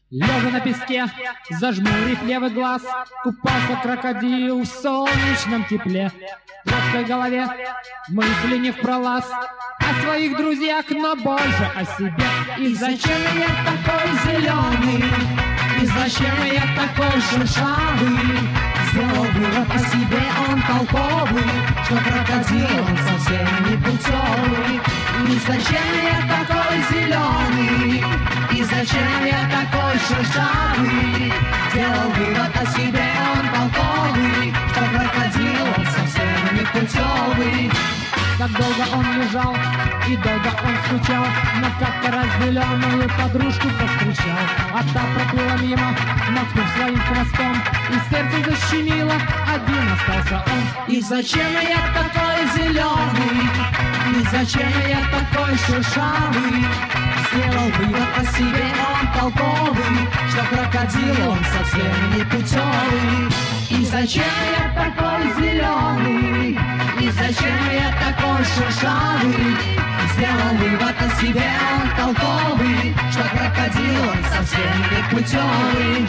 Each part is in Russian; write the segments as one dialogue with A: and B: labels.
A: Лежа на песке, зажмурив левый глаз, купался крокодил в солнечном тепле. В плоской голове мысли не впролаз о своих друзьях, но больше о себе.
B: И зачем я такой зеленый? И зачем я такой шершавый? Сделал вывод о себе, он толковый, что крокодил он совсем не путевый. И зачем я такой зеленый? И зачем я такой шершавый? Сделал вывод о себе, он толковый, что крокодил он совсем не путевый.
A: Как долго он лежал и долго он скучал, но как-то раз зеленую подружку повстречал. А та проплыла мимо, махнув своим хвостом, и сердце защемило, один остался он.
B: И зачем я такой зеленый? И зачем я такой шершавый? Сделал вывод о себе, он толковый, что крокодил он совсем не путевый. И зачем я такой зеленый? И зачем я такой шершавый? Сделал вывод о себе, он толковый, что крокодил он совсем не путевый.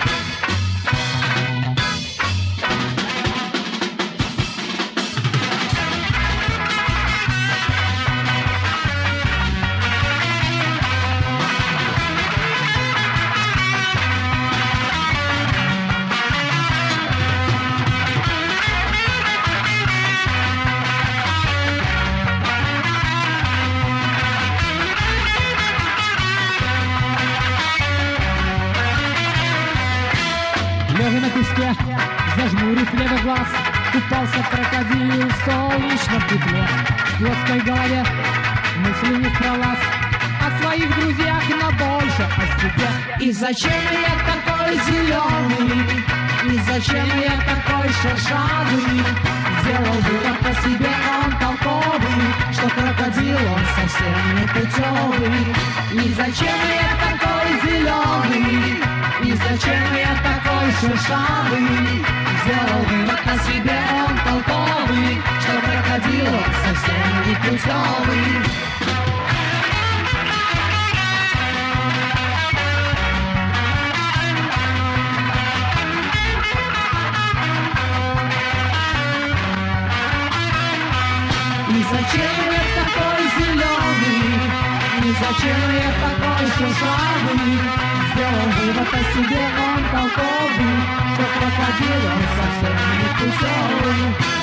A: Лежа на песке, зажмурив левый глаз, купался крокодил в солнечном тепле. В плоской голове мысли не впролаз о своих друзьях, но больше о себе.
B: И зачем я такой зеленый? И зачем я такой шершавый? Сделал вывод о себе, он толковый, что крокодил он совсем не путевый. И зачем я такой зеленый? И зачем я такой шершавый? Сделал вывод о себе, он толковый, что крокодил он совсем не путевый. И зачем я такой зеленый? И зачем я такой шершавый? Сделал вывод о себе, он толковый, что крокодил он совсем не путевый.